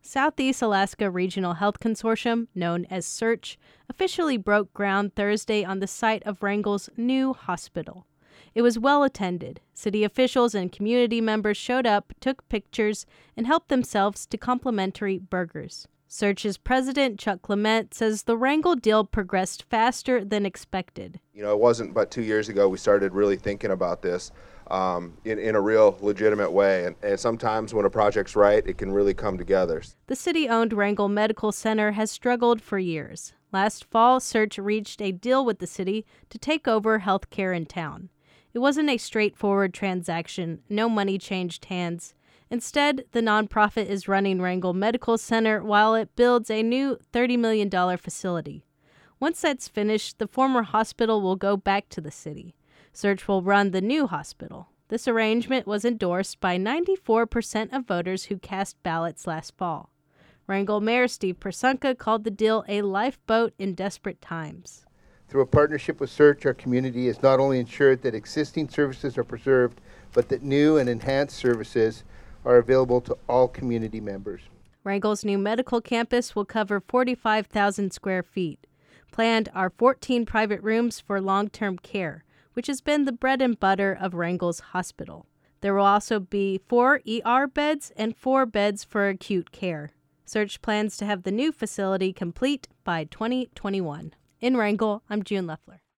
Southeast Alaska Regional Health Consortium, known as SEARCH, officially broke ground Thursday on the site of Wrangell's new hospital. It was well attended. City officials and community members showed up, took pictures, and helped themselves to complimentary burgers. SEARCH's president, Chuck Clement, says the Wrangell deal progressed faster than expected. It wasn't but 2 years ago we started really thinking about this in a real legitimate way. And sometimes when a project's right, it can really come together. The city-owned Wrangell Medical Center has struggled for years. Last fall, SEARCH reached a deal with the city to take over health care in town. It wasn't a straightforward transaction. No money changed hands. Instead, the nonprofit is running Wrangell Medical Center while it builds a new $30 million facility. Once that's finished, the former hospital will go back to the city. SEARCH will run the new hospital. This arrangement was endorsed by 94% of voters who cast ballots last fall. Wrangell Mayor Steve Persunka called the deal a lifeboat in desperate times. Through a partnership with SEARCH, our community has not only ensured that existing services are preserved, but that new and enhanced services are available to all community members. Wrangell's new medical campus will cover 45,000 square feet. Planned are 14 private rooms for long-term care, which has been the bread and butter of Wrangell's hospital. There will also be 4 ER beds and 4 beds for acute care. SEARCH plans to have the new facility complete by 2021. In Wrangell, I'm June Leffler.